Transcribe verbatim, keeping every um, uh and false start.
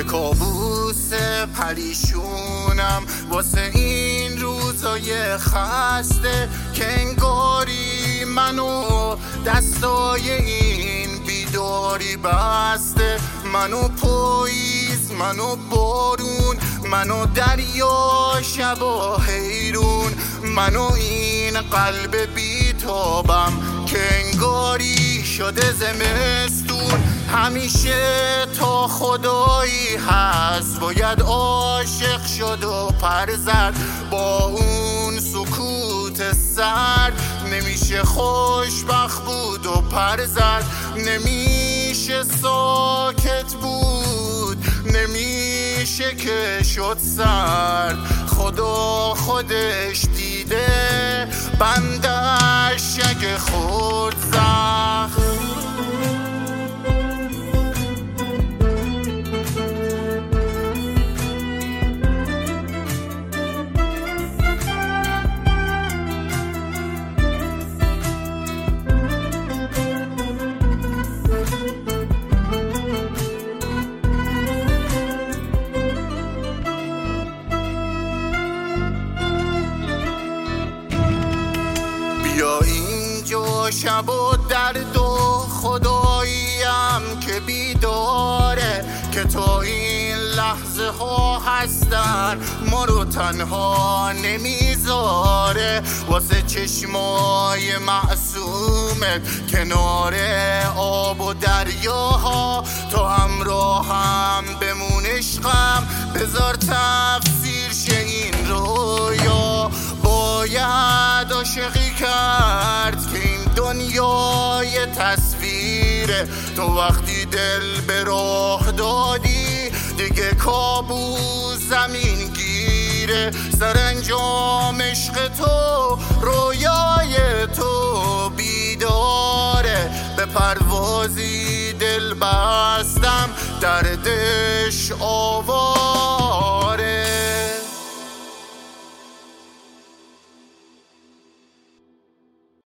کابوس پریشونم واسه این روزای خسته که انگاری منو دستای این بیداری بسته. منو پاییز، منو بارون، منو دریا شب و حیرون، منو این قلب بیتابم که انگاری شده زمستون. همیشه تا خدایی هست باید عاشق شد و پر زد، با اون سکوت سرد نمیشه خوشبخت بود و پر زد، نمیشه ساکت بود، نمیشه که شد سرد. خدا خودش دیده بندش اگه خورد زخم. بیا اینجا شب و درد و خداییم که بیداره، که تا این لحظه ها هستن ما رو تنها نمیذاره. واسه چشمای معصومت کنار آب و دریاها تا همراه هم بمون عشقم، بذار تفسیر شه این رویا. باید عاشقی کرد که این دنیای تصویره، تو وقتی دل به راه دادی دیگه کابوس زمین گیره. سرانجام عشق تو رویای تو بیداره، به پروازی دل بستم دردش آواز